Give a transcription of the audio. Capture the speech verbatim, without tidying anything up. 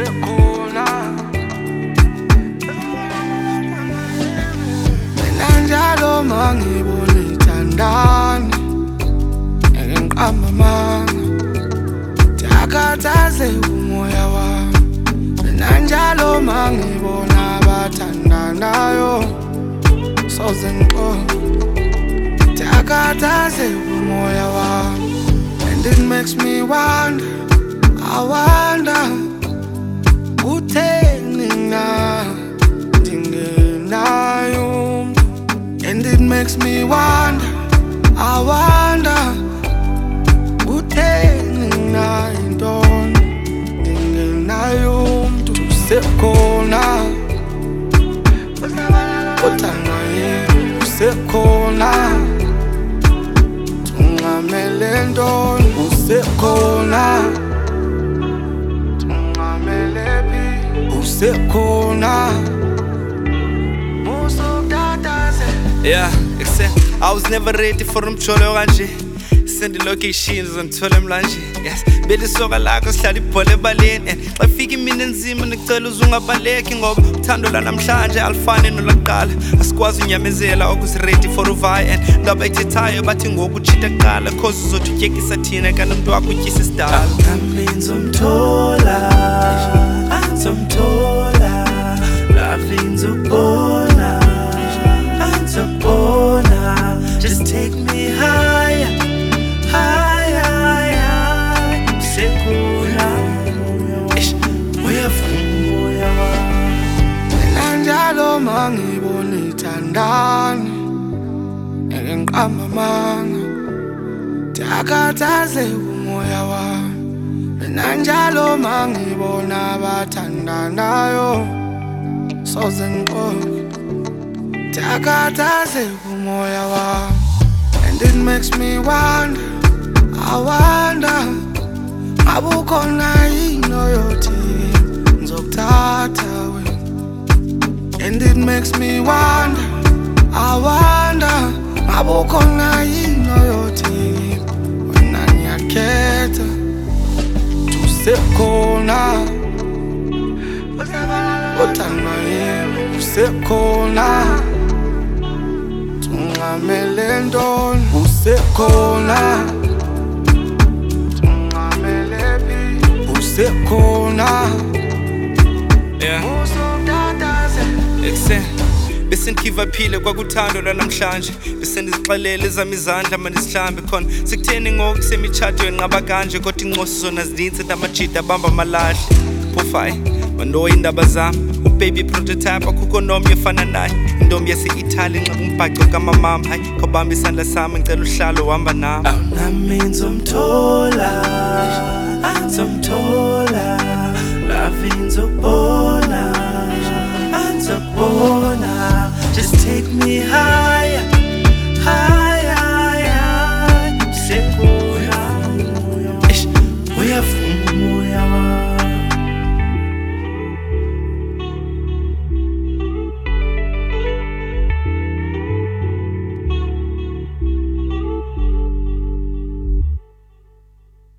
usekhona mina njalo mangibona ithandani ngeke ngiqamba amanga ndiyakhathaze umoya wami mina njalo mangibona abathandanayo soze ngiqonde ndiyakhathaze umoya wami and it makes me wonder I wonder utheni na ndingenayo and it makes me wonder I wonder utheni na intoni ndingenayo mntu usekhona uthanda yena usekhona tungamele ntoni usekhona tungamele phi usekhona musokuthathaze. Yeah, except I was never ready for umjolo kanje. Send the locations ngithole mlanje. Yes, belisoka lakho sihlala ibhola ebaleni and xa fika imini enzima ngicela uzungabaleki ngoba uthando la namhlanje alifani nolaqala. Asikwazi unyamezela okusi ready for uvaya and ndaba ethethayo bathi ngoku uchita kuqala cause uzothi utyekisa thina kanti umuntu wakho utyisa isidala. Nami ngizomthola, ngizomthola, love ngizobona, ngizobona, just take me higher, higher, higher. Usekhona, ish, uyavuma moya wami. Mina njalo mangibona ithandani ngeke ngiqamba amanga ndiyakhathaze umoya wami mina njalo mangibona abathandanayo soze ngiqonde ndiyakhathaze umoya wami and it makes me wonder I wonder ngabe ukhona yini oyothi ngizokuthatha wena and it makes me wonder I wonder ngabe ukhona yini oyothi wena ngiyakhetha usekhona uthanda yena usekhona tungamele ntoni usekhona tungamele phi usekhona. Yeah, Musokuthathaze. except bese ngiva phile kwakuthando lanamhlanje bese ndizixelele zami izandla manje sihlambe khona sekutheni ngoku semitshato yenqaba kanje kodwa inqosi zona zininzi ndamajida abamba amalahle pofai mando indaba zami ubaby prototype akukho nomnye efana naye intombi yase-Italy nxiba umbhaco kamamam hayi khawubamba isandla sami ngicela uhlalo uhamba nami. Nami ngizomthola, ngizomthola, love ngizobona, ngizobona, just take me higher, higher.